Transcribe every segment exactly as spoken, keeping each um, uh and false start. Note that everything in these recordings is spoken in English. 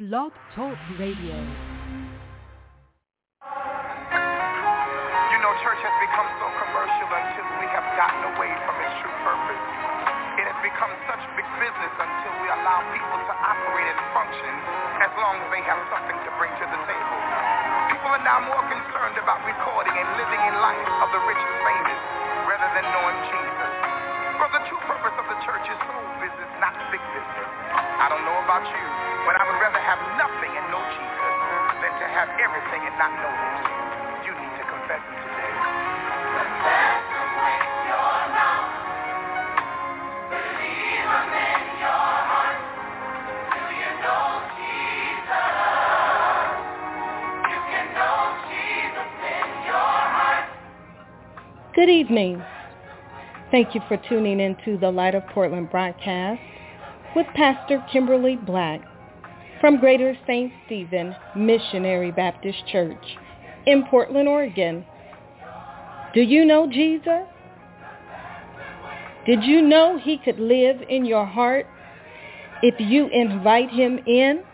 Blog Talk Radio. You know, church has become so commercial until we have gotten away from its true purpose. It has become such big business until we allow people to operate and function as long as they have something to bring to the table. People are now more concerned about recording and living in life of the rich and famous rather than knowing Jesus. For the true purpose of the church is soul business, not big business. I don't know about you, but I would rather have nothing and know Jesus than to have everything and not know him. You need to confess him today. Confess him with your mouth. Believe him in your heart. Do you know Jesus? You can know Jesus in your heart. Good evening. Thank you for tuning into the Light of Portland broadcast with Pastor Kimberly Black from Greater Saint Stephen Missionary Baptist Church in Portland, Oregon. Do you know Jesus? Did you know he could live in your heart if you invite him in?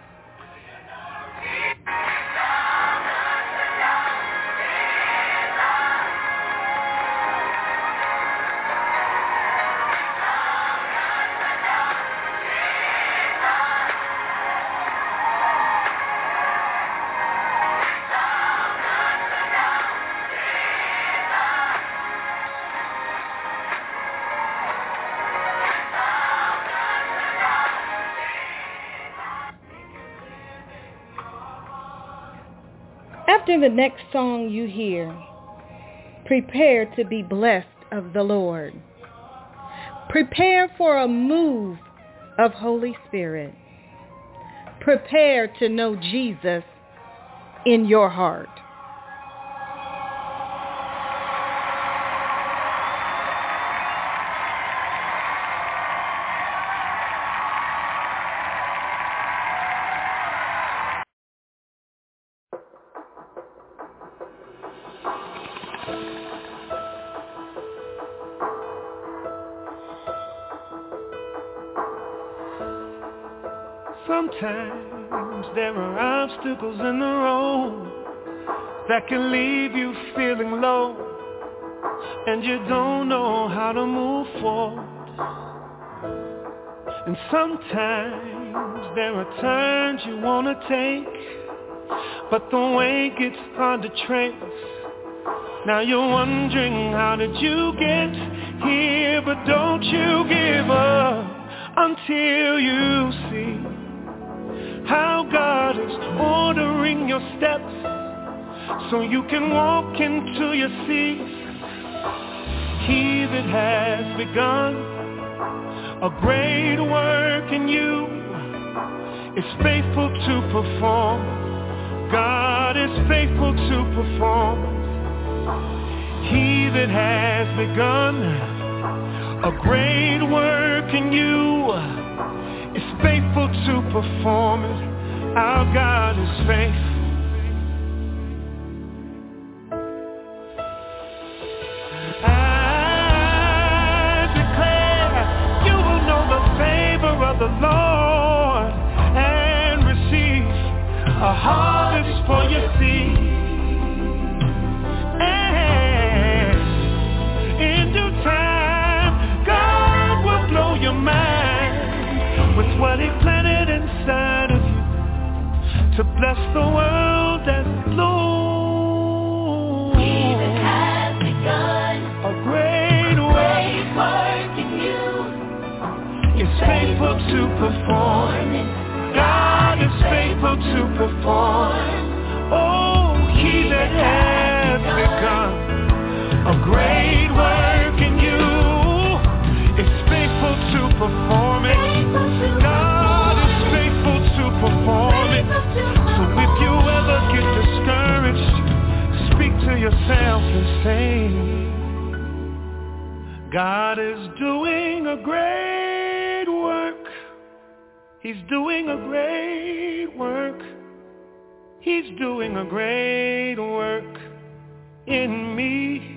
After the next song you hear, prepare to be blessed of the Lord. Prepare for a move of Holy Spirit. Prepare to know Jesus in your heart. Sometimes there are obstacles in the road that can leave you feeling low, and you don't know how to move forward. And sometimes there are turns you want to take, but the way gets hard to trace. Now you're wondering, how did you get here? But don't you give up until you see how God is ordering your steps so you can walk into your seat. He that has begun a great work in you is faithful to perform. God is faithful to perform. He that has begun a great work in you is faithful to perform it. Our God is faithful. I declare you will know the favor of the Lord and receive a harvest for your seed. And in due time, God will blow your mind with what he planted inside of you to bless the world as it looms. He that has begun a great great work in you is faithful to perform. God is faithful to perform. Oh, he that has begun a great work in you is faithful to perform it. God is faithful to perform it. So if you ever get discouraged, speak to yourself and say, God is doing a great work. He's doing a great work. He's doing a great work in me.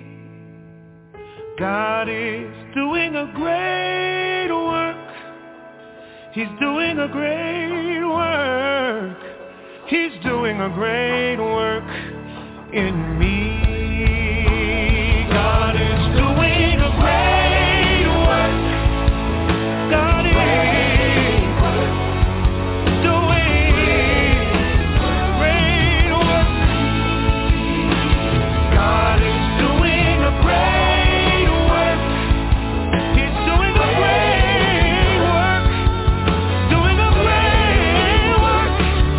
God is doing a great work. He's doing a great work He's doing a great work in me. God is doing a great work. God is doing great work. God is doing a great work. He's doing a great work. Doing a great work.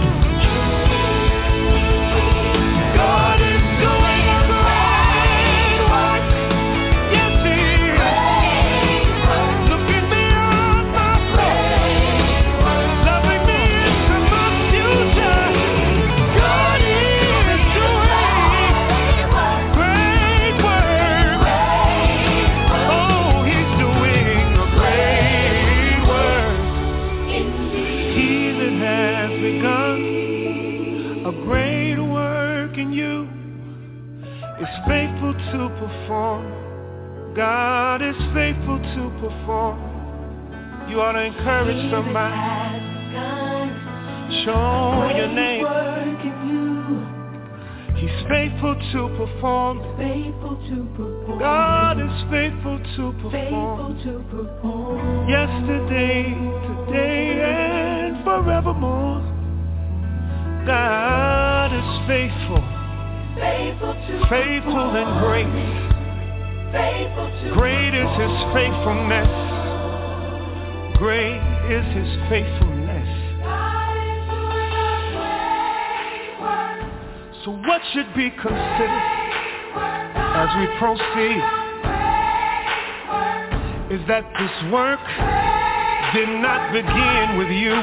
God is doing a great work. Yes, He is. Looking beyond my fault, loving me into my future. God is doing great work. Oh, He's doing a great work. He that has begun a great work in you is faithful to perform. God is faithful to perform. You ought to encourage somebody. Show your name. He's faithful to perform. God is faithful to perform. Yesterday, today, and forevermore. God is faithful. Faithful and great. Great is His faithfulness. Great is His faithfulness. So what should be considered as we proceed is that this work did not begin with you.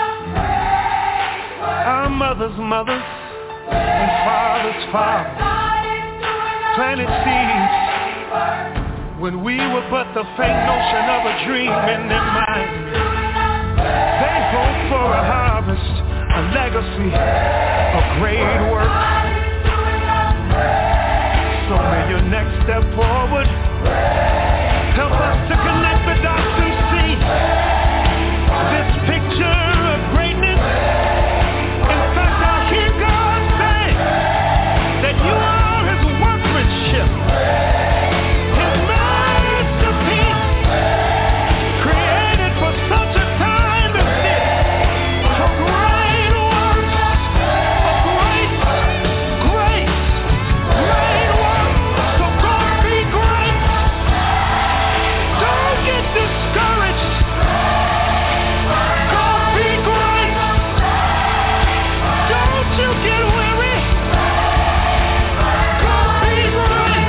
Our mothers' mothers and fathers' fathers planted seeds when we were but the faint notion of a dream in their mind. They hope for a harvest, a legacy, a great work. So may your next step forward help us to connect the dots and see this picture of greatness. In fact, I hear God say that you are His workmanship, His masterpiece, created for such a time as this, for great works, for great, great, great works. So go be great. Don't get discouraged. Go be great. Don't you get weary. Go be great.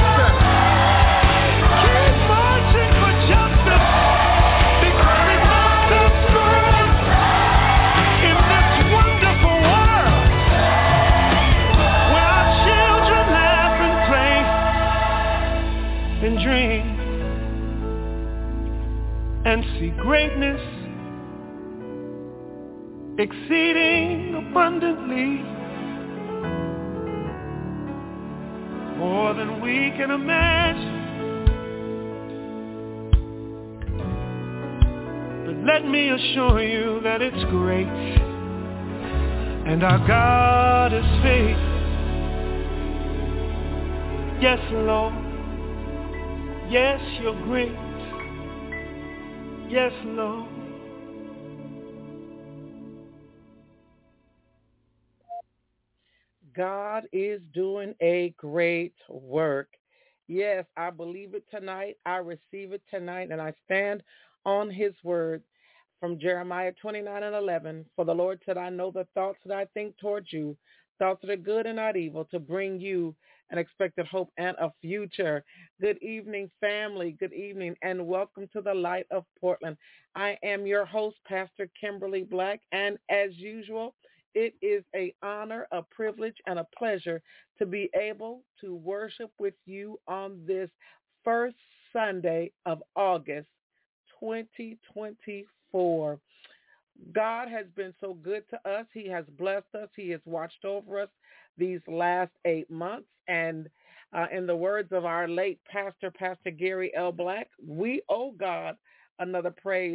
Keep marching for justice, because it makes us great in this wonderful world where our children laugh and play and dream and see greatness exceeding abundantly, more than we can imagine. But let me assure you that it's great, and our God is faithful. Yes, Lord. Yes, you're great. Yes, Lord. God is doing a great work. Yes, I believe it tonight. I receive it tonight, and I stand on His word from Jeremiah twenty-nine and eleven. For the Lord said, I know the thoughts that I think towards you, thoughts that are good and not evil, to bring you an expected hope and a future. Good evening, family. Good evening, and welcome to the Light of Portland. I am your host, Pastor Kimberly Black, and as usual, it is an honor, a privilege, and a pleasure to be able to worship with you on this first Sunday of August twenty twenty-four. God has been so good to us. He has blessed us. He has watched over us these last eight months. And uh, in the words of our late pastor, Pastor Gary L. Black, we owe God another praise.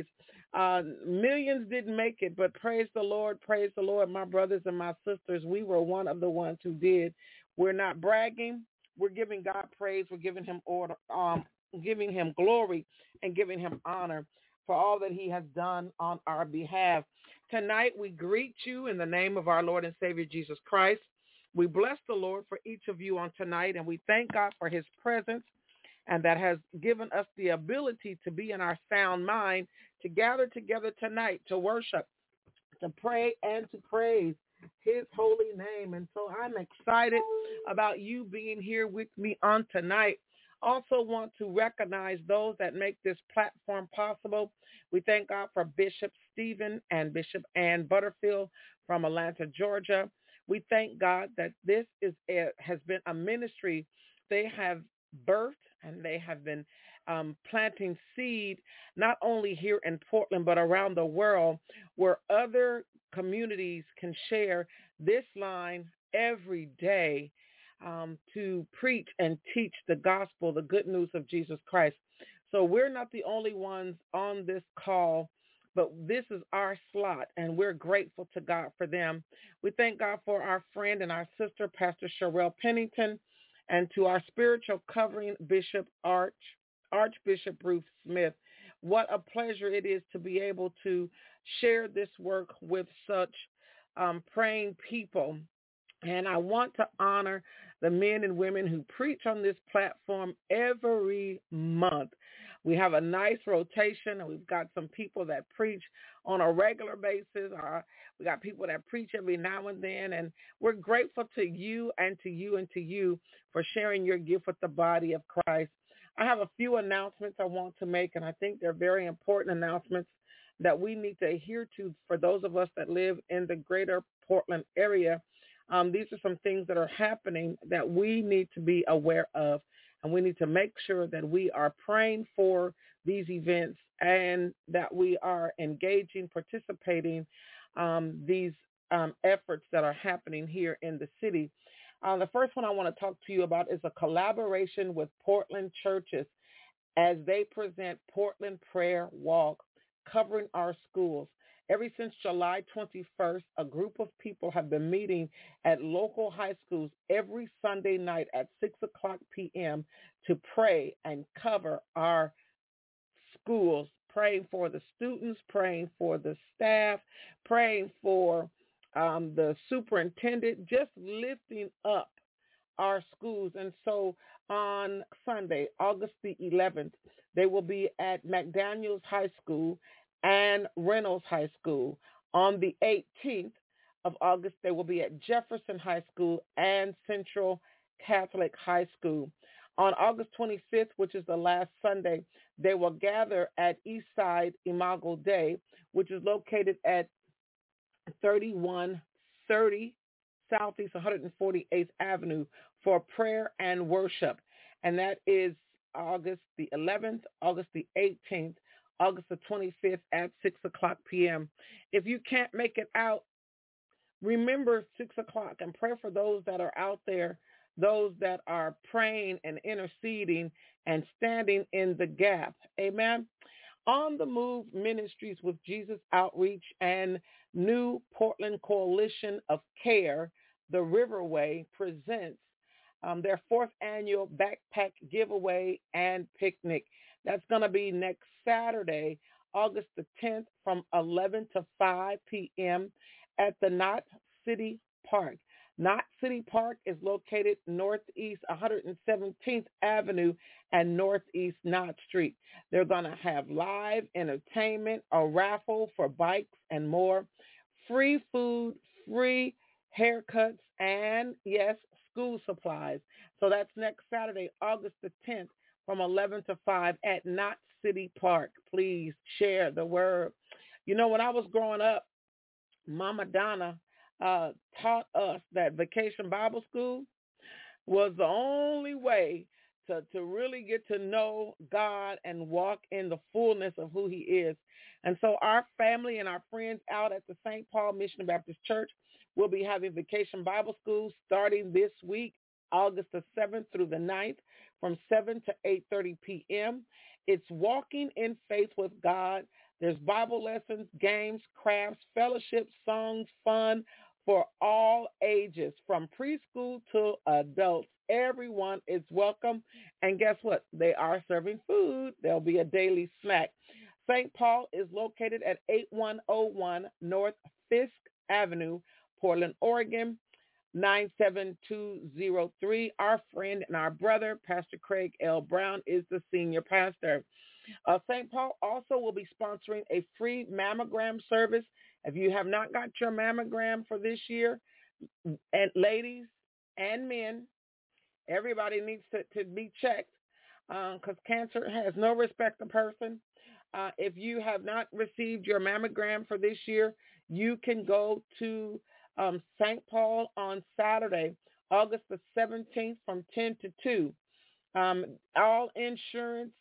Uh, millions didn't make it, but praise the Lord, praise the Lord, my brothers and my sisters. We were one of the ones who did. We're not bragging. We're giving God praise. We're giving him order, um, giving him glory and giving him honor for all that he has done on our behalf. Tonight, we greet you in the name of our Lord and Savior, Jesus Christ. We bless the Lord for each of you on tonight, and we thank God for his presence, and that has given us the ability to be in our sound mind, to gather together tonight, to worship, to pray, and to praise his holy name. And so I'm excited about you being here with me on tonight. Also want to recognize those that make this platform possible. We thank God for Bishop Stephen and Bishop Ann Butterfield from Atlanta, Georgia. We thank God that this is a, has been a ministry they have birthed, and they have been um, planting seed not only here in Portland but around the world, where other communities can share this line every day um, to preach and teach the gospel, the good news of Jesus Christ. So we're not the only ones on this call, but this is our slot, and we're grateful to God for them. We thank God for our friend and our sister, Pastor Sherelle Pennington, and to our spiritual covering, Bishop Arch, Archbishop Ruth Smith. What a pleasure it is to be able to share this work with such um, praying people. And I want to honor the men and women who preach on this platform every month. We have a nice rotation, and we've got some people that preach on a regular basis. Or we got people that preach every now and then, and we're grateful to you and to you and to you for sharing your gift with the body of Christ. I have a few announcements I want to make, and I think they're very important announcements that we need to adhere to for those of us that live in the greater Portland area. Um, these are some things that are happening that we need to be aware of, and we need to make sure that we are praying for these events and that we are engaging, participating um, these um, efforts that are happening here in the city. Uh, the first one I want to talk to you about is a collaboration with Portland churches as they present Portland Prayer Walk, covering our schools. Ever since July twenty-first, a group of people have been meeting at local high schools every Sunday night at six o'clock p.m. to pray and cover our schools, praying for the students, praying for the staff, praying for um, the superintendent, just lifting up our schools. And so on Sunday, August the eleventh, they will be at McDaniels High School and Reynolds High School. On the eighteenth of August, they will be at Jefferson High School and Central Catholic High School. On August twenty-fifth, which is the last Sunday, they will gather at Eastside Imago Dei, which is located at thirty-one thirty Southeast one hundred forty-eighth Avenue for prayer and worship. And that is August the eleventh, August the eighteenth, August the twenty-fifth at six o'clock p.m. If you can't make it out, remember six o'clock and pray for those that are out there, those that are praying and interceding and standing in the gap. Amen. On the Move Ministries with Jesus Outreach and New Portland Coalition of Care, the Riverway presents um, their fourth annual backpack giveaway and picnic. That's going to be next Saturday, August the tenth, from eleven to five p.m. at the Knott City Park. Knott City Park is located northeast one hundred seventeenth Avenue and northeast Knott Street. They're going to have live entertainment, a raffle for bikes, and more. Free food, free haircuts, and, yes, school supplies. So that's next Saturday, August the tenth, from eleven to five at Knott City Park. Please share the word. You know, when I was growing up, Mama Donna uh, taught us that Vacation Bible School was the only way to, to really get to know God and walk in the fullness of who he is. And so our family and our friends out at the Saint Paul Mission Baptist Church will be having Vacation Bible School starting this week, August the seventh through the ninth, from seven to eight thirty p.m. It's walking in faith with God, There's Bible lessons, games, crafts, fellowships, songs, fun for all ages, from preschool to adults. Everyone is welcome. And guess what? They are serving food. There'll be a daily snack. Saint Paul is located at eighty-one oh one North Fisk Avenue, Portland, Oregon, nine seven two zero three. Our friend and our brother, Pastor Craig L. Brown, is the senior pastor. Uh, Saint Paul also will be sponsoring a free mammogram service. If you have not got your mammogram for this year, and ladies and men, everybody needs to, to be checked because uh, cancer has no respect of person. Uh, if you have not received your mammogram for this year, you can go to um, Saint Paul on Saturday, August the seventeenth from ten to two. Um, all insurance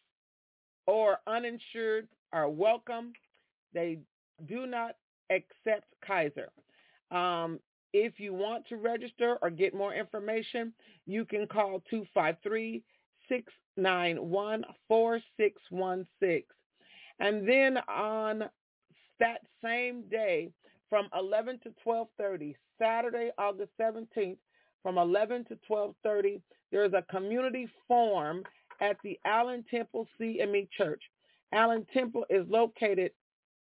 or uninsured are welcome. They do not accept Kaiser. Um, if you want to register or get more information, you can call two five three, six nine one, four six one six. And then on that same day from eleven to twelve thirty, Saturday, August seventeenth, from eleven to twelve thirty, there's a community forum at the Allen Temple C M E Church. Allen Temple is located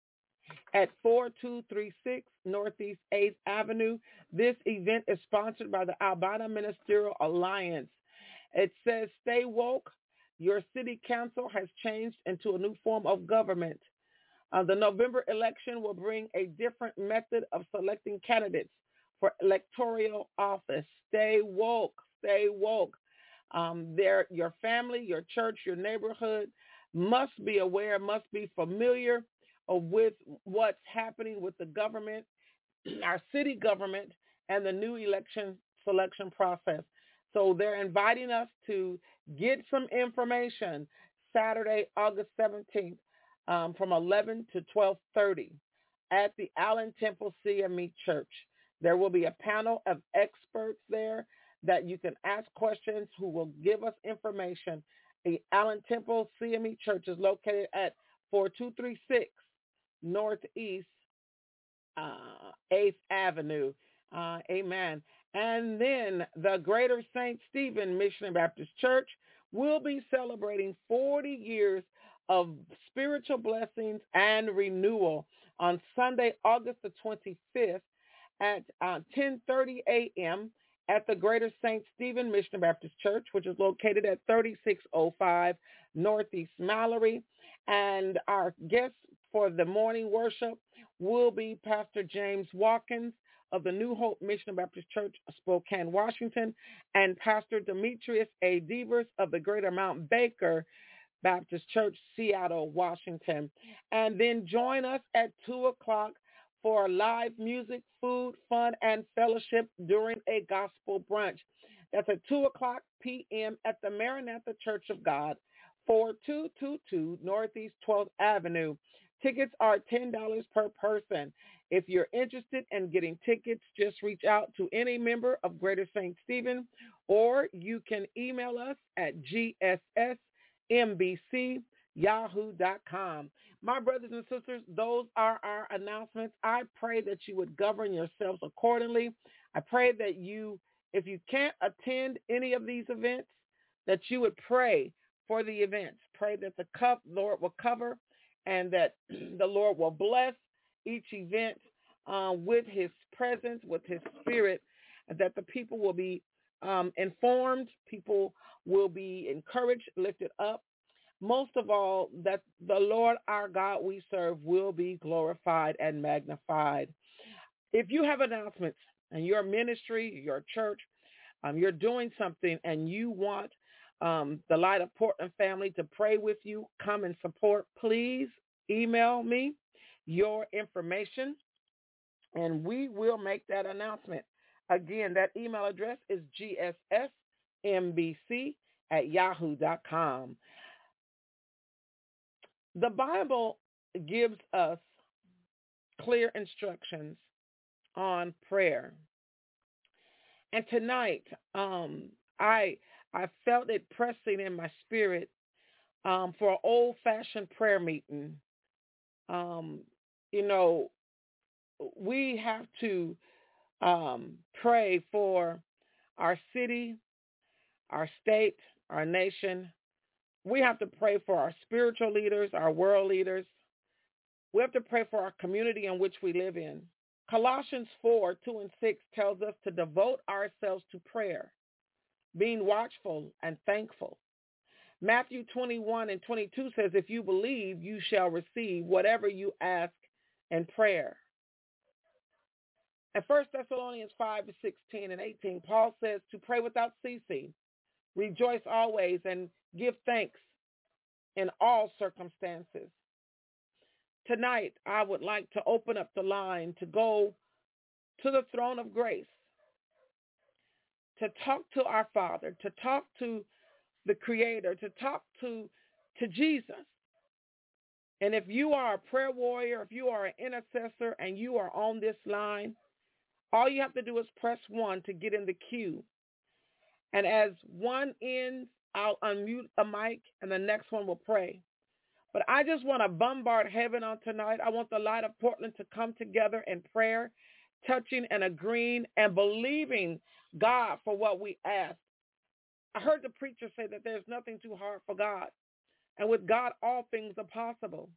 at four two three six Northeast eighth Avenue. This event is sponsored by the Albina Ministerial Alliance. It says, stay woke. Your city council has changed into a new form of government. Uh, the November election will bring a different method of selecting candidates for electoral office. Stay woke. Stay woke. Um, there, your family, your church, your neighborhood must be aware, must be familiar with what's happening with the government, our city government, and the new election selection process. So they're inviting us to get some information Saturday, August seventeenth, um, from eleven to twelve thirty at the Allen Temple C M E Church. There will be a panel of experts there that you can ask questions who will give us information. The Allen Temple C M E Church is located at four two three six Northeast uh, eighth Avenue. Uh, amen. And then the Greater Saint Stephen Missionary Baptist Church will be celebrating forty years of spiritual blessings and renewal on Sunday, August the twenty-fifth at uh, ten thirty a.m. at the Greater Saint Stephen Missionary Baptist Church, which is located at thirty-six oh five Northeast Mallory. And our guest for the morning worship will be Pastor James Watkins of the New Hope Missionary Baptist Church, Spokane, Washington, and Pastor Demetrius A. Devers of the Greater Mount Baker Baptist Church, Seattle, Washington. And then join us at two o'clock for live music, food, fun, and fellowship during a gospel brunch. That's at two o'clock p.m. at the Maranatha Church of God, four two two two Northeast twelfth Avenue. Tickets are ten dollars per person. If you're interested in getting tickets, just reach out to any member of Greater Saint Stephen, or you can email us at g s s m b c yahoo dot com. My brothers and sisters, those are our announcements. I pray that you would govern yourselves accordingly. I pray that you, if you can't attend any of these events, that you would pray for the events. Pray that the cup, Lord, will cover and that the Lord will bless each event uh, with his presence, with his spirit, and that the people will be um, informed, people will be encouraged, lifted up. Most of all, that the Lord our God we serve will be glorified and magnified. If you have announcements and your ministry, your church, um, you're doing something and you want um, the Light of Portland family to pray with you, come and support, please email me your information and we will make that announcement. Again, that email address is g s s m b c at yahoo dot com. The Bible gives us clear instructions on prayer. And tonight, um, I I felt it pressing in my spirit um, for an old-fashioned prayer meeting Um, you know, we have to um, pray for our city, our state, our nation. We have to pray for our spiritual leaders, our world leaders. We have to pray for our community in which we live in. Colossians four, two and six tells us to devote ourselves to prayer, being watchful and thankful. Matthew twenty-one and twenty-two says, if you believe, you shall receive whatever you ask in prayer. And First Thessalonians five, sixteen and eighteen, Paul says to pray without ceasing, rejoice always, and give thanks in all circumstances. Tonight, I would like to open up the line to go to the throne of grace, to talk to our Father, to talk to the Creator, to talk to, to Jesus. And if you are a prayer warrior, if you are an intercessor and you are on this line, all you have to do is press one to get in the queue. And as one ends, I'll unmute a mic and the next one will pray. But I just want to bombard heaven on tonight. I want the Light of Portland to come together in prayer, touching and agreeing and believing God for what we ask. I heard the preacher say that there's nothing too hard for God. And with God, all things are possible.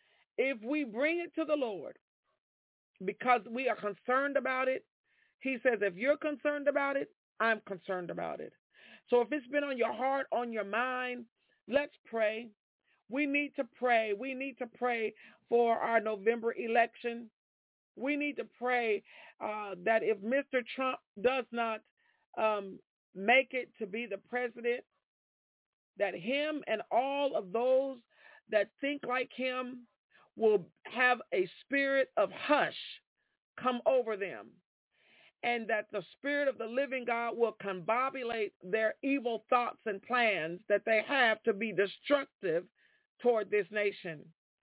If we bring it to the Lord because we are concerned about it, he says, if you're concerned about it, I'm concerned about it. So if it's been on your heart, on your mind, let's pray. We need to pray. We need to pray for our November election. We need to pray uh, that if Mister Trump does not um, make it to be the president, that him and all of those that think like him will have a spirit of hush come over them, and that the Spirit of the living God will combobulate their evil thoughts and plans that they have to be destructive toward this nation.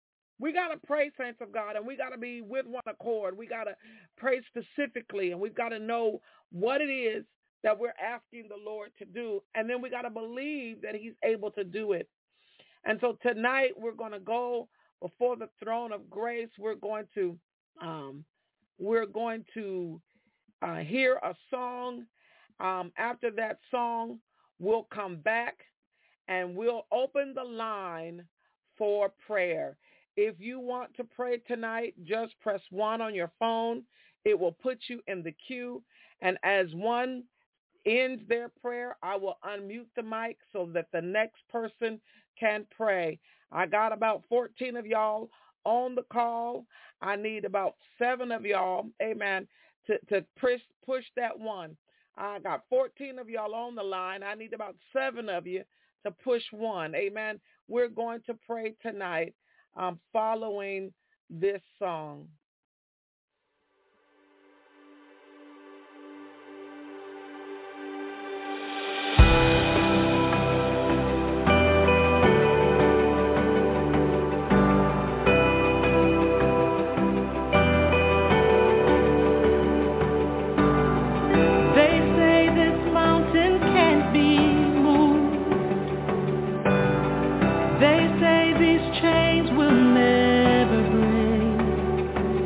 We got to pray, saints of God, and we got to be with one accord. We got to pray specifically, and we've got to know what it is that we're asking the Lord to do, and then we got to believe that he's able to do it. And so tonight we're going to go before the throne of grace. We're going to um, we're going to uh, hear a song. Um, after that song, we'll come back and we'll open the line for prayer. If you want to pray tonight, just press one on your phone. It will put you in the queue. And as one ends their prayer, I will unmute the mic so that the next person can pray. I got about fourteen of y'all on the call. I need about seven of y'all, amen, to, to push, push that one. I got fourteen of y'all on the line. I need about seven of you to push one, amen. We're going to pray tonight um, following this song. They say these chains will never break.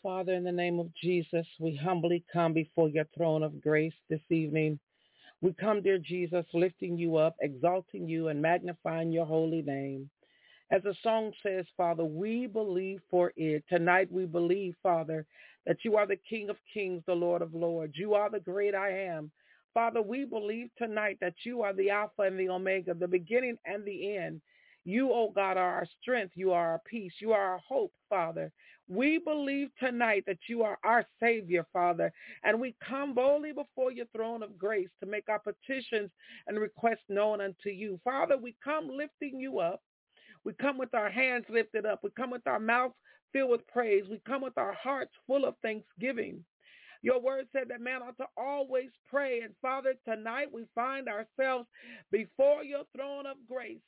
Father, in the name of Jesus, we humbly come before your throne of grace this evening. We come, dear Jesus, lifting you up, exalting you, and magnifying your holy name. As the song says, Father, we believe for it. Tonight we believe, Father, that you are the King of kings, the Lord of lords. You are the great I am. Father, we believe tonight that you are the Alpha and the Omega, the beginning and the end. You, oh God, are our strength. You are our peace. You are our hope, Father. We believe tonight that you are our Savior, Father, and we come boldly before your throne of grace to make our petitions and requests known unto you. Father, we come lifting you up. We come with our hands lifted up. We come with our mouths filled with praise. We come with our hearts full of thanksgiving. Your word said that man ought to always pray. And Father, tonight we find ourselves before your throne of grace,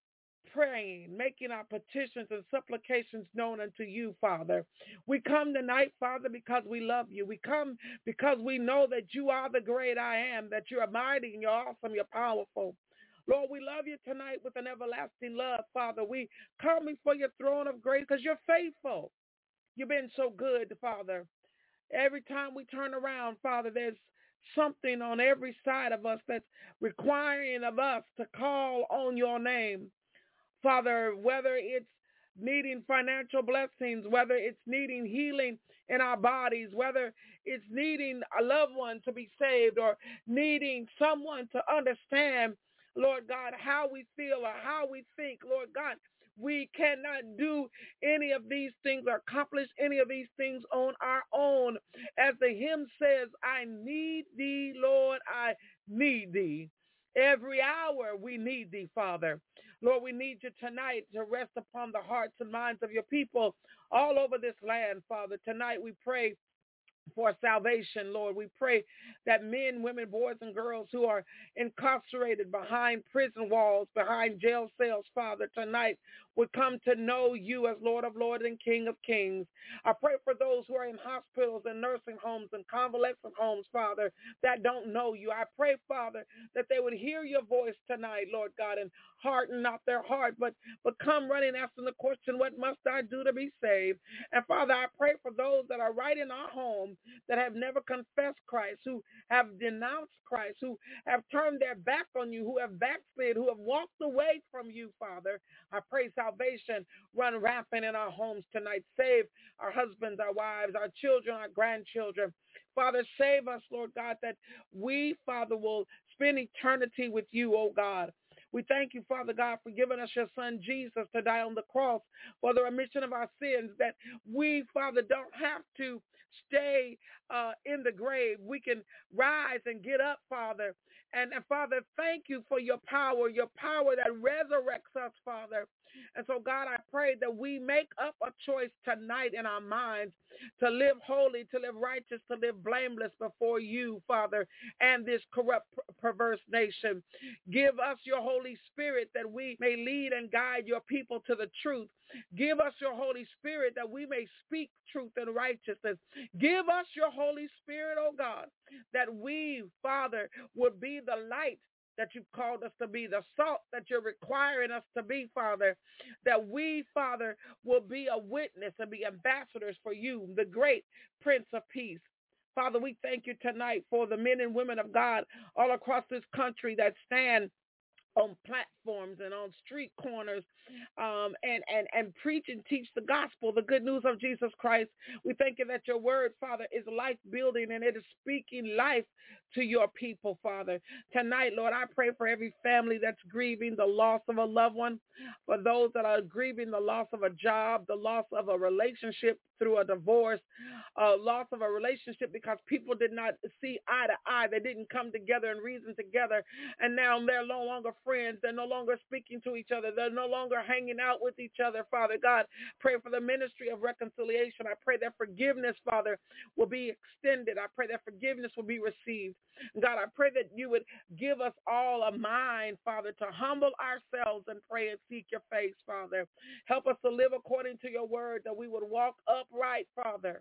praying, making our petitions and supplications known unto you, Father. We come tonight, Father, because we love you. We come because we know that you are the great I am, that you are mighty and you're awesome, you're powerful. Lord, we love you tonight with an everlasting love, Father. We come before your throne of grace because you're faithful. You've been so good, Father. Every time we turn around, Father, there's something on every side of us that's requiring of us to call on your name. Father, whether it's needing financial blessings, whether it's needing healing in our bodies, whether it's needing a loved one to be saved or needing someone to understand, Lord God, how we feel or how we think, Lord God, we cannot do any of these things or accomplish any of these things on our own. As the hymn says, I need thee, Lord, I need thee. Every hour we need thee, Father. Lord, we need you tonight to rest upon the hearts and minds of your people all over this land, Father. Tonight we pray for salvation, Lord. We pray that men, women, boys, and girls who are incarcerated behind prison walls, behind jail cells, Father, tonight would come to know you as Lord of lords and King of kings. I pray for those who are in hospitals and nursing homes and convalescent homes, Father, that don't know you. I pray, Father, that they would hear your voice tonight, Lord God, and harden not their heart, but, but come running asking the question, what must I do to be saved? And Father, I pray for those that are right in our home that have never confessed Christ, who have denounced Christ, who have turned their back on you, who have backslid, who have walked away from you, Father. I pray salvation run rampant in our homes tonight. Save our husbands, our wives, our children, our grandchildren. Father, save us, Lord God, that we, Father, will spend eternity with you, oh God. We thank you, Father God, for giving us your son Jesus to die on the cross for the remission of our sins, that we, Father, don't have to stay uh, in the grave. We can rise and get up, Father. And, and Father, thank you for your power, your power that resurrects us, Father. And so, God, I pray that we make up a choice tonight in our minds to live holy, to live righteous, to live blameless before you, Father, and this corrupt, perverse nation. Give us your Holy Spirit that we may lead and guide your people to the truth. Give us your Holy Spirit that we may speak truth and righteousness. Give us your Holy Spirit, oh God, that we, Father, would be the light that you've called us to be, the salt that you're requiring us to be, Father, that we, Father, will be a witness and be ambassadors for you, the great Prince of Peace. Father, we thank you tonight for the men and women of God all across this country that stand on platforms and on street corners um, and, and, and preach and teach the gospel, the good news of Jesus Christ. We thank you that your word, Father, is life-building and it is speaking life to your people, Father. Tonight, Lord, I pray for every family that's grieving the loss of a loved one, for those that are grieving the loss of a job, the loss of a relationship through a divorce, uh, loss of a relationship because people did not see eye to eye. They didn't come together and reason together, and now they're no longer friends. They're no longer speaking to each other. They're no longer hanging out with each other, Father God. Pray for the ministry of reconciliation. I pray that forgiveness, Father, will be extended. I pray that forgiveness will be received. God, I pray that you would give us all a mind, Father, to humble ourselves and pray and seek your face, Father. Help us to live according to your word, that we would walk upright, Father.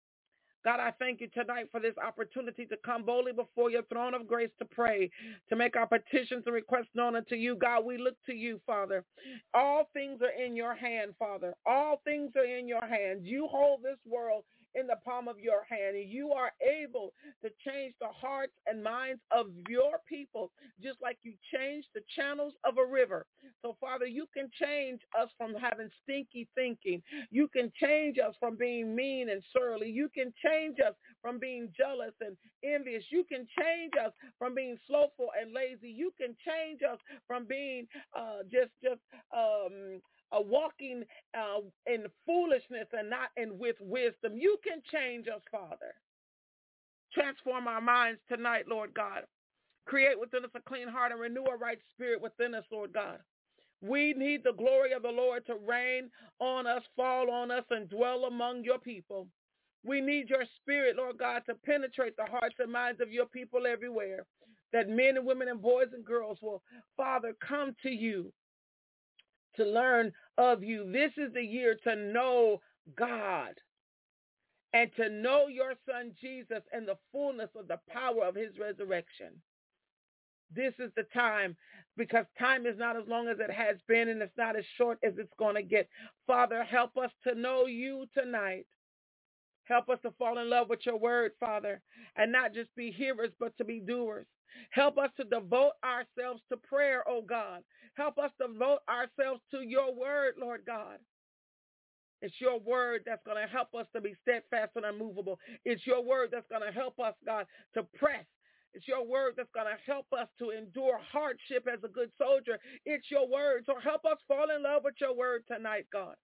God, I thank you tonight for this opportunity to come boldly before your throne of grace to pray, to make our petitions and requests known unto you. God, we look to you, Father. All things are in your hand, Father. All things are in your hands. You hold this world in the palm of your hand. And you are able to change the hearts and minds of your people, just like you changed the channels of a river. So, Father, you can change us from having stinky thinking. You can change us from being mean and surly. You can change us from being jealous and envious. You can change us from being slowful and lazy. You can change us from being uh, just, just, um, Uh, walking uh, in foolishness and not in with wisdom. You can change us, Father. Transform our minds tonight, Lord God. Create within us a clean heart and renew a right spirit within us, Lord God. We need the glory of the Lord to reign on us, fall on us, and dwell among your people. We need your spirit, Lord God, to penetrate the hearts and minds of your people everywhere, that men and women and boys and girls will, Father, come to you to learn of you. This is the year to know God and to know your son Jesus and the fullness of the power of his resurrection. This is the time, because time is not as long as it has been, and it's not as short as it's going to get. Father, help us to know you tonight. Help us to fall in love with your word, Father, and not just be hearers, but to be doers. Help us to devote ourselves to prayer, oh God. Help us to devote ourselves to your word, Lord God. It's your word that's going to help us to be steadfast and unmovable. It's your word that's going to help us, God, to press. It's your word that's going to help us to endure hardship as a good soldier. It's your word. So help us fall in love with your word tonight, God.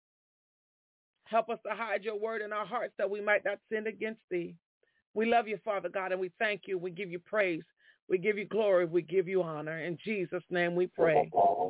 Help us to hide your word in our hearts that we might not sin against thee. We love you, Father God, and we thank you. We give you praise. We give you glory. We give you honor. In Jesus' name we pray.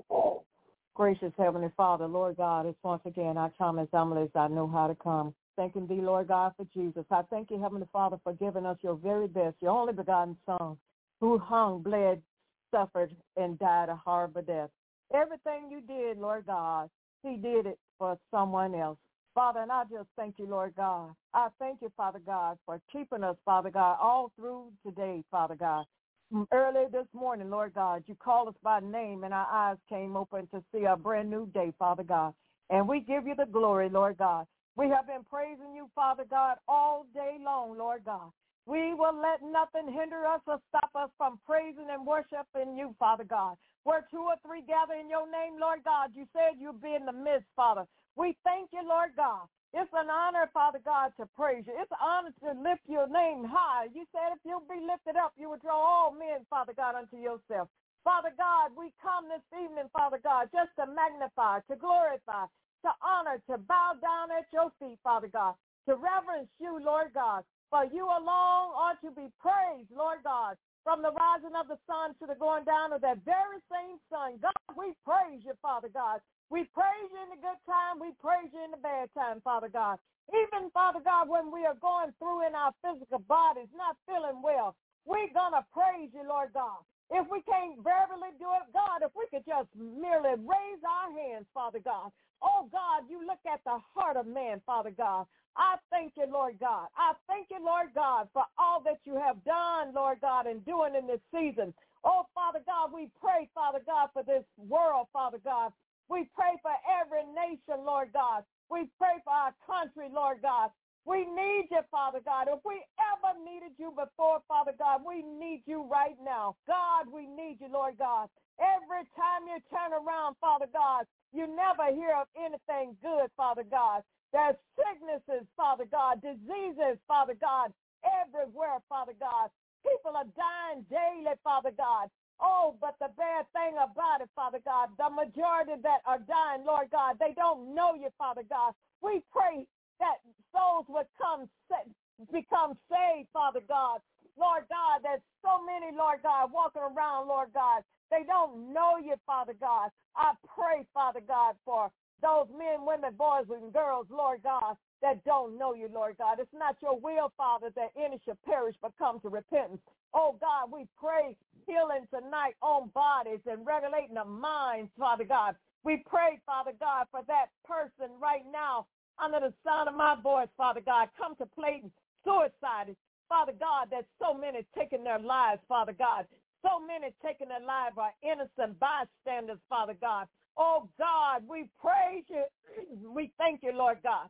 Gracious Heavenly Father, Lord God, it's once again I come as humble as I know how to come. Thanking thee, Lord God, for Jesus. I thank you, Heavenly Father, for giving us your very best, your only begotten Son, who hung, bled, suffered, and died a horrible death. Everything you did, Lord God, he did it for someone else. Father, and I just thank you, Lord God. I thank you, Father God, for keeping us, Father God, all through today, Father God. Early this morning, Lord God, you called us by name, and our eyes came open to see a brand new day, Father God. And we give you the glory, Lord God. We have been praising you, Father God, all day long, Lord God. We will let nothing hinder us or stop us from praising and worshiping you, Father God. Where two or three gather in your name, Lord God, you said you'd be in the midst, Father. We thank you, Lord God. It's an honor, Father God, to praise you. It's an honor to lift your name high. You said if you'll be lifted up, you would draw all men, Father God, unto yourself. Father God, we come this evening, Father God, just to magnify, to glorify, to honor, to bow down at your feet, Father God, to reverence you, Lord God. For you alone ought to be praised, Lord God, from the rising of the sun to the going down of that very same sun. God, we praise you, Father God. We praise you in the good time. We praise you in the bad time, Father God. Even, Father God, when we are going through in our physical bodies, not feeling well, we're going to praise you, Lord God. If we can't verbally do it, God, if we could just merely raise our hands, Father God. Oh, God, you look at the heart of man, Father God. I thank you, Lord God. I thank you, Lord God, for all that you have done, Lord God, and doing in this season. Oh, Father God, we pray, Father God, for this world, Father God. We pray for every nation, Lord God. We pray for our country, Lord God. We need you, Father God. If we ever needed you before, Father God, we need you right now. God, we need you, Lord God. Every time you turn around, Father God, you never hear of anything good, Father God. There's sicknesses, Father God, diseases, Father God, everywhere, Father God. People are dying daily, Father God. Oh, but the bad thing about it, Father God, the majority that are dying, Lord God, they don't know you, Father God. We pray that souls would come, become saved, Father God. Lord God, there's so many, Lord God, walking around, Lord God. They don't know you, Father God. I pray, Father God, for those men, women, boys, and girls, Lord God, that don't know you, Lord God. It's not your will, Father, that any should perish but come to repentance. Oh, God, we pray healing tonight on bodies and regulating the minds, Father God. We pray, Father God, for that person right now under the sound of my voice, Father God, contemplating suicide. Father God, there's so many taking their lives, Father God. So many taking their lives are innocent bystanders, Father God. Oh, God, we praise you. We thank you, Lord God.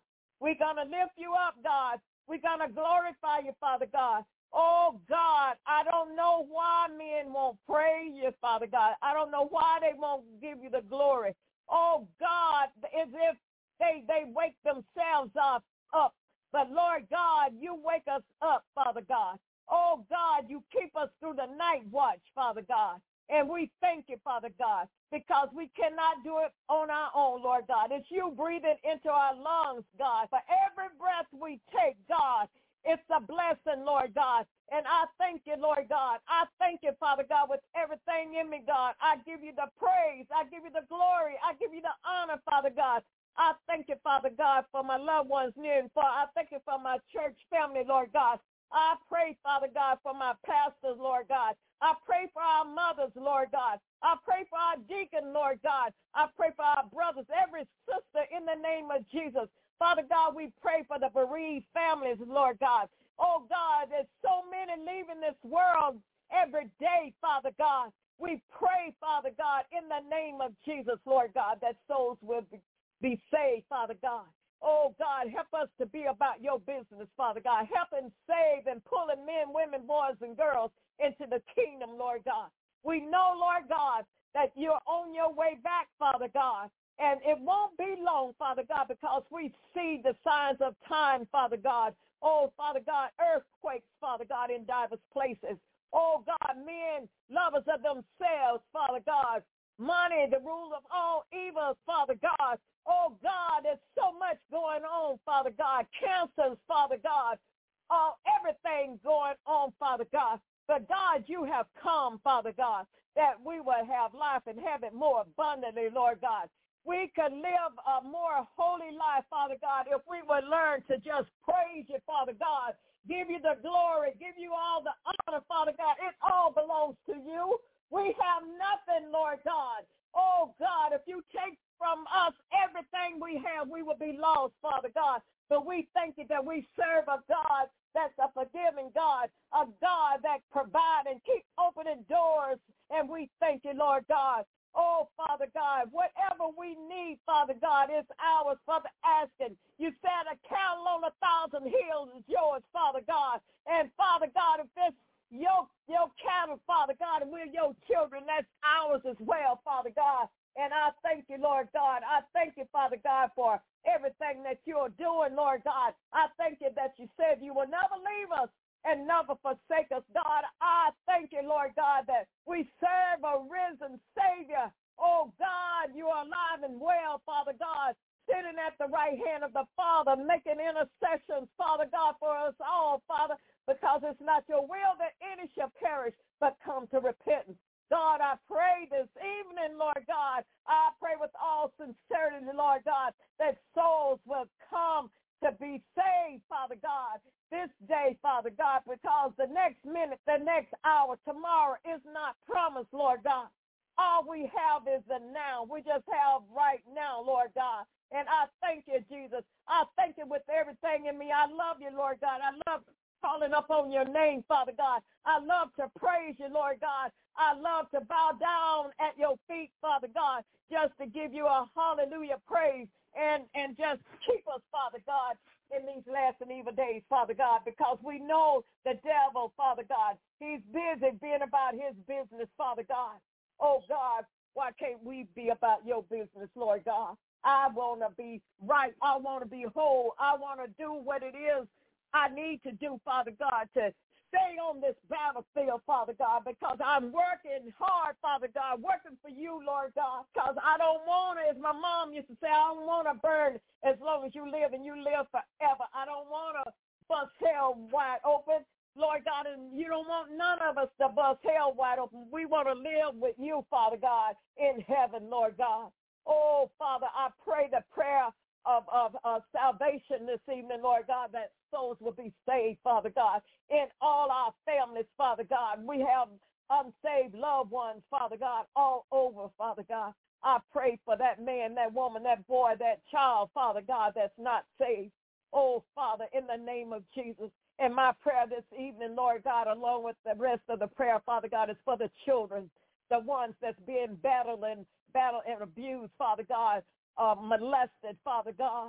We're going to lift you up, God. We're going to glorify you, Father God. Oh, God, I don't know why men won't praise you, Father God. I don't know why they won't give you the glory. Oh, God, as if they, they wake themselves up, up. But, Lord God, you wake us up, Father God. Oh, God, you keep us through the night watch, Father God. And we thank you, Father God, because we cannot do it on our own, Lord God. It's you breathing into our lungs, God. For every breath we take, God, it's a blessing, Lord God. And I thank you, Lord God. I thank you, Father God, with everything in me, God. I give you the praise. I give you the glory. I give you the honor, Father God. I thank you, Father God, for my loved ones near and far. I thank you for my church family, Lord God. I pray, Father God, for my pastors, Lord God. I pray for our mothers, Lord God. I pray for our deacon, Lord God. I pray for our brothers, every sister in the name of Jesus. Father God, we pray for the bereaved families, Lord God. Oh, God, there's so many leaving this world every day, Father God. We pray, Father God, in the name of Jesus, Lord God, that souls will be, be saved, Father God. Oh, God, help us to be about your business, Father God. Help and save and pulling men, women, boys, and girls into the kingdom, Lord God. We know, Lord God, that you're on your way back, Father God. And it won't be long, Father God, because we see the signs of time, Father God. Oh, Father God, earthquakes, Father God, in diverse places. Oh, God, men, lovers of themselves, Father God. Money, the rule of all evil, Father God. Oh, God, there's so much going on, Father God. Cancers, Father God. Oh, everything going on, Father God. But, God, you have come, Father God, that we will have life and have it more abundantly, Lord God. We could live a more holy life, Father God, if we would learn to just praise you, Father God, give you the glory, give you all the honor, Father God. It all belongs to you. We have nothing, Lord God. Oh, God, if you take from us everything we have, we will be lost, Father God. But we thank you that we serve a God that's a forgiving God, a God that provides and keeps opening doors. And we thank you, Lord God. Oh, Father God, whatever we need, Father God, is ours for the asking. You said a cattle on a thousand hills is yours, Father God. And, Father God, if it's your, your cattle, Father God, and we're your children, that's ours as well, Father God. And I thank you, Lord God. I thank you, Father God, for everything that you're doing, Lord God. I thank you that you said you will never leave us and never forsake us, God. I thank you, Lord God, that we serve a risen Savior. Oh, God, you are alive and well, Father God, sitting at the right hand of the Father, making intercessions, Father God, for us all, Father, because it's not your will that any shall perish, but come to repentance. God, I pray this evening, Lord God, I pray with all sincerity, Lord God, that souls will come to be saved, Father God, this day, Father God, because the next minute, the next hour, tomorrow is not promised, Lord God. All we have is the now. We just have right now, Lord God. And I thank you, Jesus. I thank you with everything in me. I love you, Lord God. I love calling up on your name, Father God. I love to praise you, Lord God. I love to bow down at your feet, Father God, just to give you a hallelujah praise and, and just keep us, Father God, in these last and evil days, Father God, because we know the devil, Father God, he's busy being about his business, Father God. Oh, God, why can't we be about your business, Lord God? I want to be right. I want to be whole. I want to do what it is I need to do, Father God, to stay on this battlefield, Father God, because I'm working hard, Father God, working for you, Lord God, because I don't want to, as my mom used to say, I don't want to burn as long as you live and you live forever. I don't want to bust hell wide open, Lord God, and you don't want none of us to bust hell wide open. We want to live with you, Father God, in heaven, Lord God. Oh, Father, I pray the prayer of, of, of salvation this evening, Lord God, that souls will be saved, Father God, in all our families, Father God. We have unsaved loved ones, Father God, all over, Father God. I pray for that man, that woman, that boy, that child, Father God, that's not saved. Oh, Father, in the name of Jesus. And my prayer this evening, Lord God, along with the rest of the prayer, Father God, is for the children, the ones that's being battled and battled and abused, Father God, uh, molested, Father God.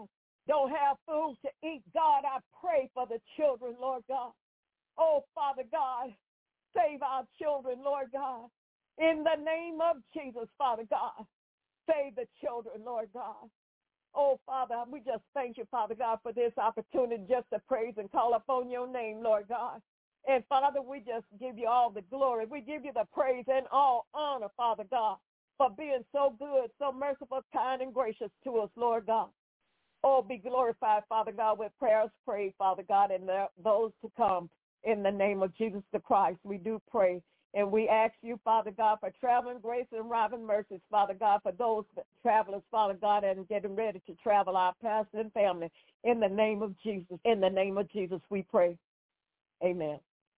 don't have food to eat. God, I pray for the children, Lord God. Oh, Father God, save our children, Lord God. In the name of Jesus, Father God, save the children, Lord God. Oh, Father, we just thank you, Father God, for this opportunity just to praise and call upon your name, Lord God. And, Father, we just give you all the glory. We give you the praise and all honor, Father God, for being so good, so merciful, kind, and gracious to us, Lord God. Oh, be glorified, Father God, with prayers prayed, Father God, and those to come. In the name of Jesus the Christ, we do pray. And we ask you, Father God, for traveling grace and arriving mercies, Father God, for those travelers, Father God, and getting ready to travel, our pastor and family. In the name of Jesus, in the name of Jesus, we pray. Amen.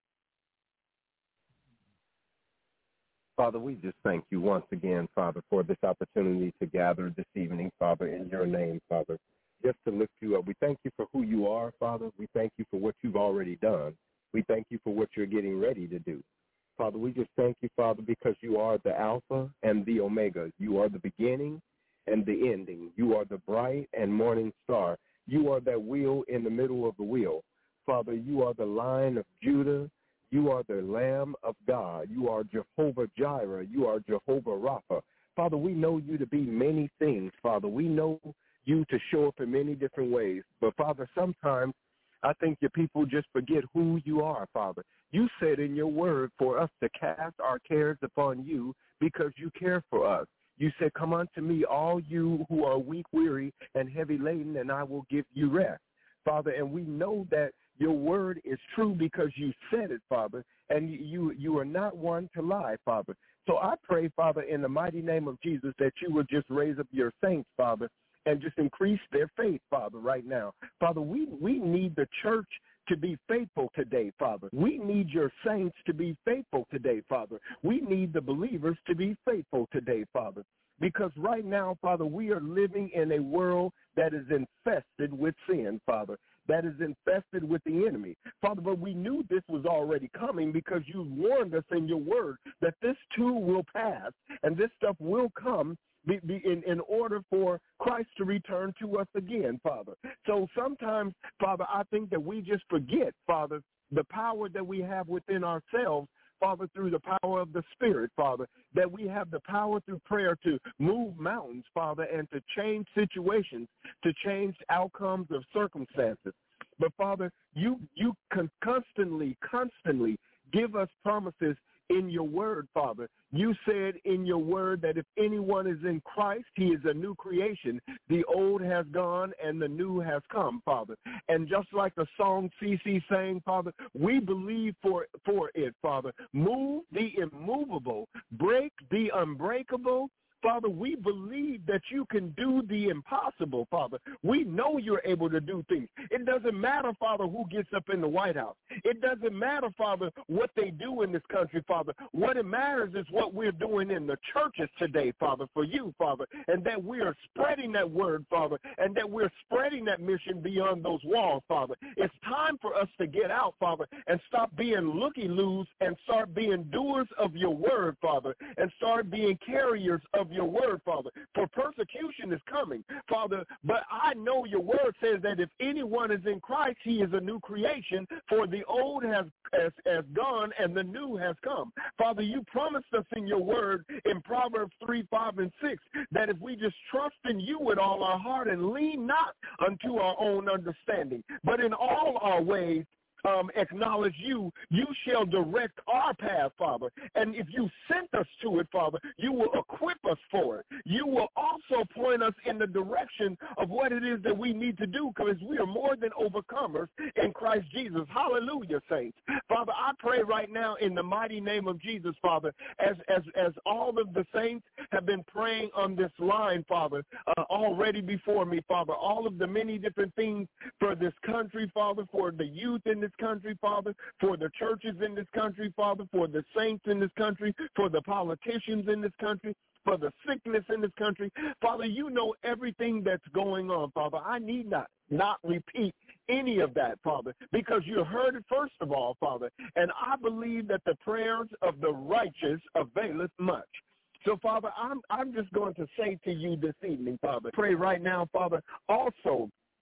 Father, we just thank you once again, Father, for this opportunity to gather this evening, Father, in your name, Father, just to lift you up. We thank you for who you are, Father. We thank you for what you've already done. We thank you for what you're getting ready to do. Father, we just thank you, Father, because you are the Alpha and the Omega. You are the beginning and the ending. You are the bright and morning star. You are that wheel in the middle of the wheel. Father, you are the Lion of Judah. You are the Lamb of God. You are Jehovah Jireh. You are Jehovah Rapha. Father, we know you to be many things, Father. We know you to show up in many different ways. But, Father, sometimes I think your people just forget who you are, Father. You said in your word for us to cast our cares upon you because you care for us. You said, come unto me, all you who are weak, weary, and heavy laden, and I will give you rest, Father. And we know that your word is true because you said it, Father, and you, you are not one to lie, Father. So I pray, Father, in the mighty name of Jesus, that you would just raise up your saints, Father, and just increase their faith, Father, right now. Father, we, we need the church to be faithful today, Father. We need your saints to be faithful today, Father. We need the believers to be faithful today, Father. Because right now, Father, we are living in a world that is infested with sin, Father, that is infested with the enemy. Father, but we knew this was already coming because you warned us in your word that this too will pass and this stuff will come Be, be in, in order for Christ to return to us again, Father. So sometimes, Father, I think that we just forget, Father, the power that we have within ourselves, Father, through the power of the Spirit, Father, that we have the power through prayer to move mountains, Father, and to change situations, to change outcomes of circumstances. But, Father, you, you can constantly, constantly give us promises in your word, Father. You said in your word that if anyone is in Christ, he is a new creation. The old has gone and the new has come, Father. And just like the song C C sang, Father, we believe for, for it, Father. Move the immovable, break the unbreakable. Father, we believe that you can do the impossible, Father. We know you're able to do things. It doesn't matter, Father, who gets up in the White House. It doesn't matter, Father, what they do in this country, Father. What it matters is what we're doing in the churches today, Father, for you, Father, and that we are spreading that word, Father, and that we're spreading that mission beyond those walls, Father. It's time for us to get out, Father, and stop being looky-loos and start being doers of your word, Father, and start being carriers of your word, Father, for persecution is coming, Father, but I know your word says that if anyone is in Christ, he is a new creation, for the old has, has, has gone and the new has come. Father, you promised us in your word in Proverbs three, five, and six that if we just trust in you with all our heart and lean not unto our own understanding, but in all our ways, Um, acknowledge you, you shall direct our path, Father. And if you sent us to it, Father, you will equip us for it. You will also point us in the direction of what it is that we need to do, because we are more than overcomers in Christ Jesus. Hallelujah, saints. Father, I pray right now in the mighty name of Jesus, Father, as as, as all of the saints have been praying on this line, Father, uh, already before me, Father, all of the many different things for this country, Father, for the youth in this country, Father, for the churches in this country, Father, for the saints in this country, for the politicians in this country, for the sickness in this country. Father, you know everything that's going on, Father. I need not, not repeat any of that, Father, because you heard it first of all, Father. And I believe that the prayers of the righteous availeth much. So, Father, I'm, I'm just going to say to you this evening, Father, pray right now, Father, also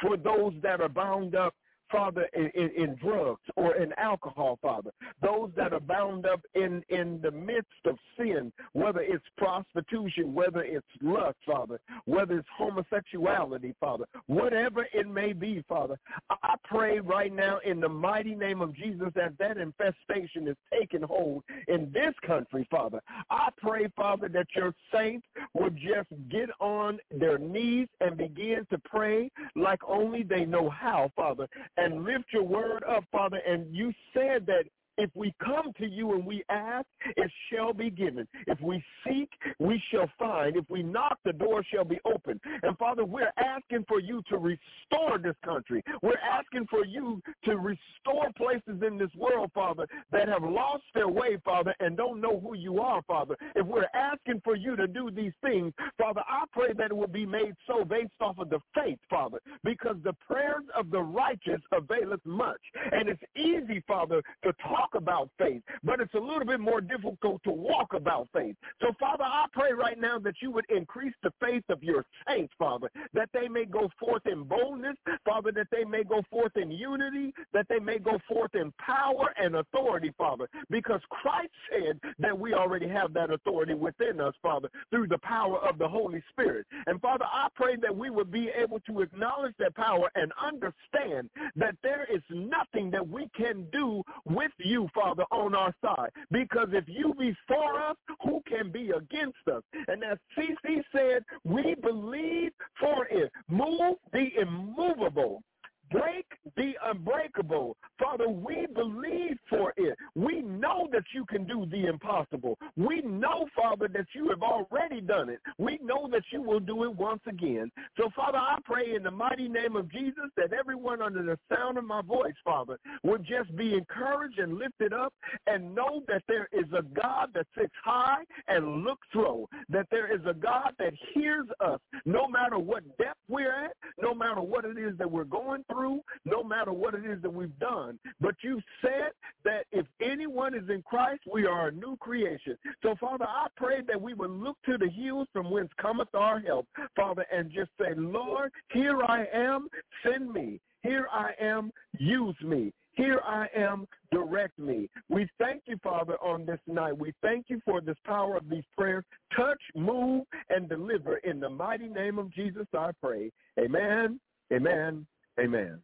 for those that are bound up, Father, in, in, in drugs or in alcohol, Father, those that are bound up in, in the midst of sin, whether it's prostitution, whether it's lust, Father, whether it's homosexuality, Father, whatever it may be, Father, I pray right now in the mighty name of Jesus as that infestation is taking hold in this country, Father. I pray, Father, that your saints would just get on their knees and begin to pray like only they know how, Father, and lift your word up, Father. And you said that if we come to you and we ask, it shall be given. If we seek, we shall find. If we knock, the door shall be open. And, Father, we're asking for you to restore this country. We're asking for you to restore places in this world, Father, that have lost their way, Father, and don't know who you are, Father. If we're asking for you to do these things, Father, I pray that it will be made so based off of the faith, Father, because the prayers of the righteous availeth much. And it's easy, Father, to talk about faith, but it's a little bit more difficult to walk about faith. So, Father, I pray right now that you would increase the faith of your saints, Father, that they may go forth in boldness, Father, that they may go forth in unity, that they may go forth in power and authority, Father, because Christ said that we already have that authority within us, Father, through the power of the Holy Spirit. And, Father, I pray that we would be able to acknowledge that power and understand that there is nothing that we can do with you, You, Father, on our side. Because if you be for us, who can be against us? And as C C said, we believe for it. Move the immovable. Break the unbreakable. Father, we believe for it. We know that you can do the impossible. We know, Father, that you have already done it. We know that you will do it once again. So, Father, I pray in the mighty name of Jesus that everyone under the sound of my voice, Father, would just be encouraged and lifted up and know that there is a God that sits high and looks low, that there is a God that hears us no matter what depth we're at, no matter what it is that we're going through, no matter what it is that we've done. But you said that if anyone is in Christ, we are a new creation. So, Father, I pray that we would look to the hills from whence cometh our help, Father, and just say, Lord, here I am, send me. Here I am, use me. Here I am, direct me. We thank you, Father, on this night. We thank you for this power of these prayers. Touch, move, and deliver. In the mighty name of Jesus, I pray. Amen, amen, amen.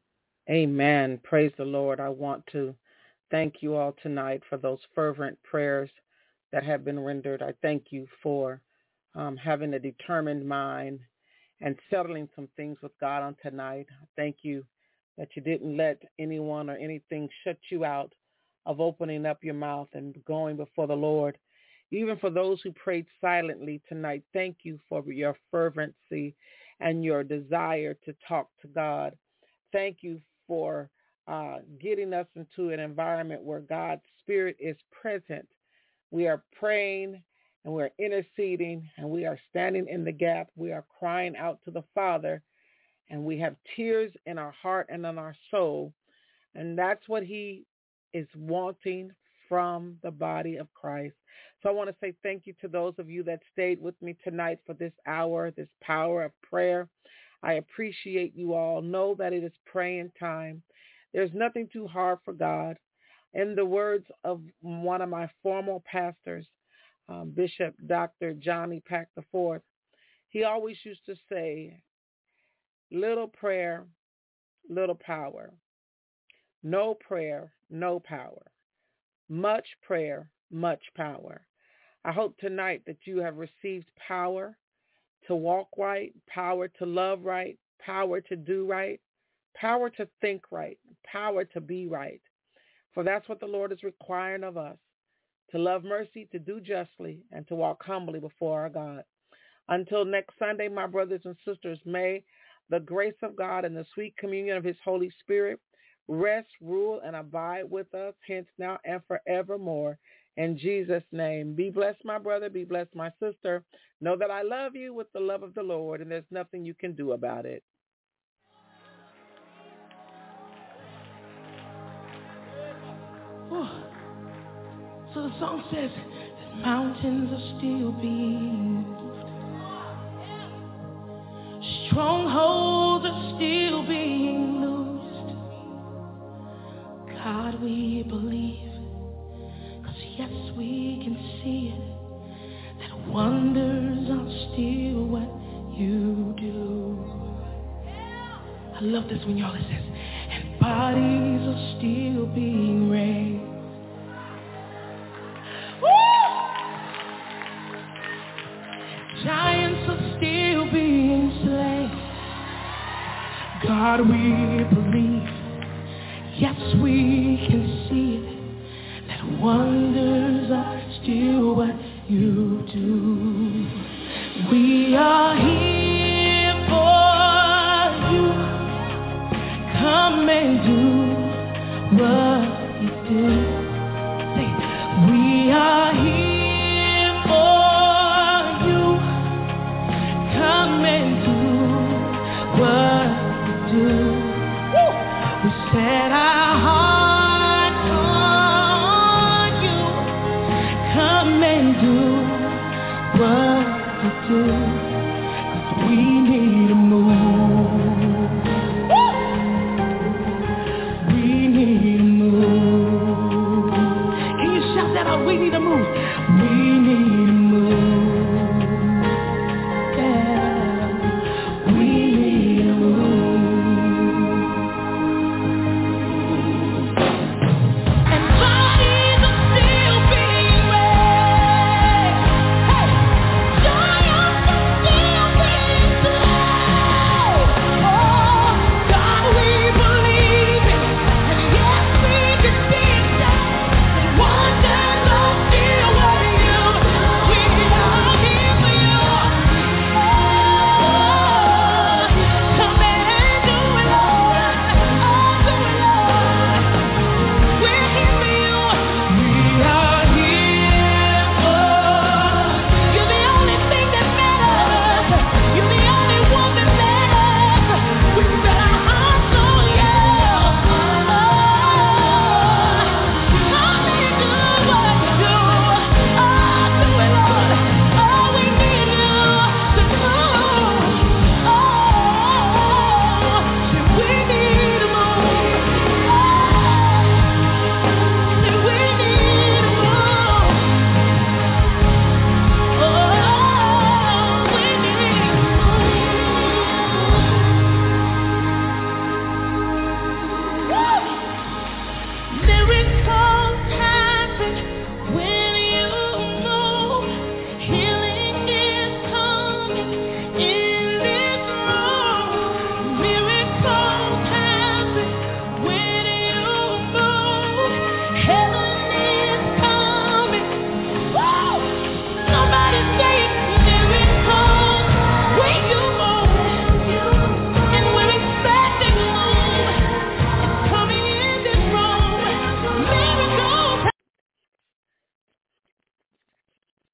Amen. Praise the Lord. I want to thank you all tonight for those fervent prayers that have been rendered. I thank you for um, having a determined mind and settling some things with God on tonight. I thank you that you didn't let anyone or anything shut you out of opening up your mouth and going before the Lord. Even for those who prayed silently tonight, thank you for your fervency and your desire to talk to God. Thank you for uh, getting us into an environment where God's Spirit is present. We are praying and we're interceding and we are standing in the gap. We are crying out to the Father, and we have tears in our heart and in our soul. And that's what he is wanting from the body of Christ. So I want to say thank you to those of you that stayed with me tonight for this hour, this power of prayer. I appreciate you all. Know that it is praying time. There's nothing too hard for God. In the words of one of my former pastors, um, Bishop Doctor Johnny Pack the Fourth, he always used to say, little prayer, little power. No prayer, no power. Much prayer, much power. I hope tonight that you have received power to walk right, power to love right, power to do right, power to think right, power to be right. For that's what the Lord is requiring of us, to love mercy, to do justly, and to walk humbly before our God. Until next Sunday, my brothers and sisters, may the grace of God and the sweet communion of his Holy Spirit rest, rule, and abide with us, hence now and forevermore. In Jesus' name, be blessed, my brother. Be blessed, my sister. Know that I love you with the love of the Lord, and there's nothing you can do about it. Oh. So the song says that mountains are still being moved. Strongholds are still being when y'all it says, and bodies are still being raised. Woo! Giants are still being slain. God, we believe, yes, we can see it, that wonders are still what you do. We are here for you. Come and do what you do. Say, we are here for you. Come and do what you do. Woo! We set our hearts on you. Come and do what you do.